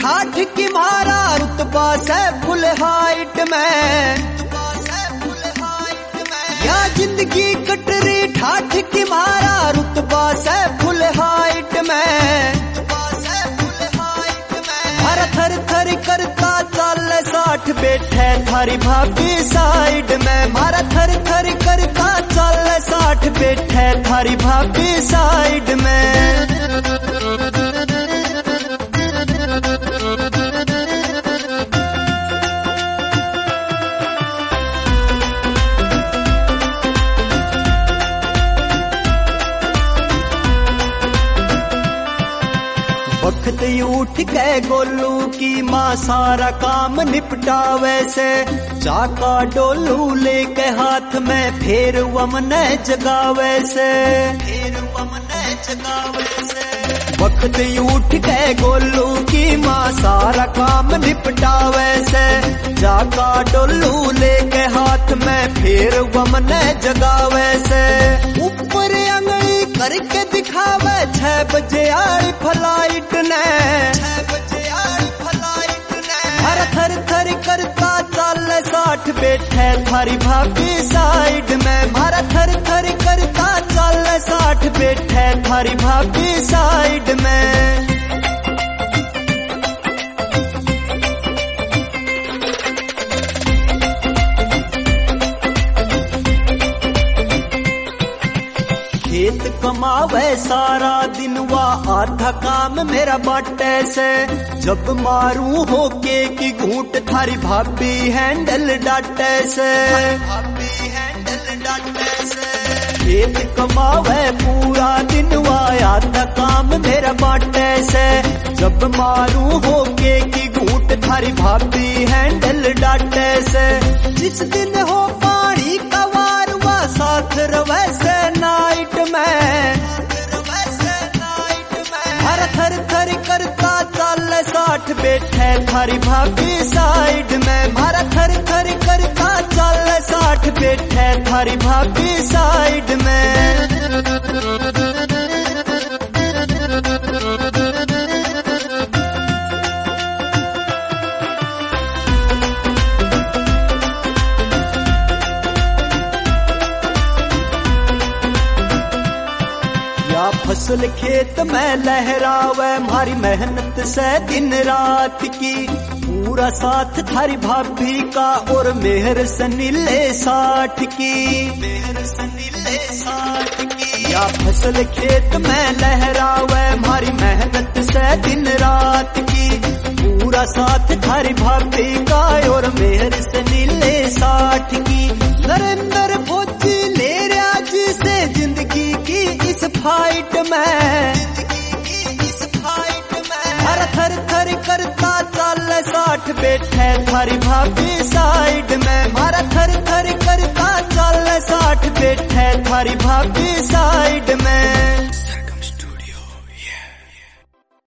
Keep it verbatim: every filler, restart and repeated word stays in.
ठाठ की मारा रुतबा से फुल हाइट में, या जिंदगी कटरी ठाठ की मारा रुतबा से फुल हाइट में। हर थर थर करता चल साठ बैठे थारी भाभी साइड में, मारा थर थर करता चल साठ बैठे थारी भाभी साइड में। वक्त उठ के गोलू की माँ सारा काम निपटावे से, चाका डोलू लेके हाथ में फेर वमने जगावे से, फेर वमने जगावे से। वक्त उठ के गोलू की माँ सारा काम निपटावे से, चाका डोलू लेके हाथ में फेर वमने जगावे से। ऊपर अंगली करके दिखावे छह बजे आई फ्लाइट ने, छह बजे आई फ्लाइट ने। हर थर थर करता चल साठ बैठे थारी भाभी साइड में, मारा थर थर करता चल साठ बैठे थारी भाभी साइड में। खेत कमावे सारा दिन वा आधा काम मेरा बाटे से, जब मारू होके की घूंट थारी भाभी हैंडल डाटे से, भाभी हैंडल डाटे से। खेत कमावे पूरा दिन वा आधा काम मेरा बाटे से, जब मारू होके की घूंट थारी भाभी हैंडल डाटे से। जिस दिन हो पानी का वार वा साथ रवे से नाइट में, हर थर थर करता चल साठ बैठे थारी भाभी साइड में, मारा थर थर करता चल साठ बैठे थारी भाभी साइड में। फसल खेत में लहरावे मारी मेहनत से दिन रात की, पूरा साथ थारी भाभी का और मेहर सनीले साठ की, मेहर सनीले साठ की। या फसल खेत में लहरावे मारी मेहनत से दिन रात की, पूरा साथ थारी भाभी का और मेहर सनीले साठ की। नरेंद्र फौजी ले रहा जी से जिंदगी की इस फाइट में, इस फाइट में। हर थर थर करता चल साठ बैठे थारी भाभी साइड में, मारा थर थर करता चल साठ बैठे थारी भाभी साइड में।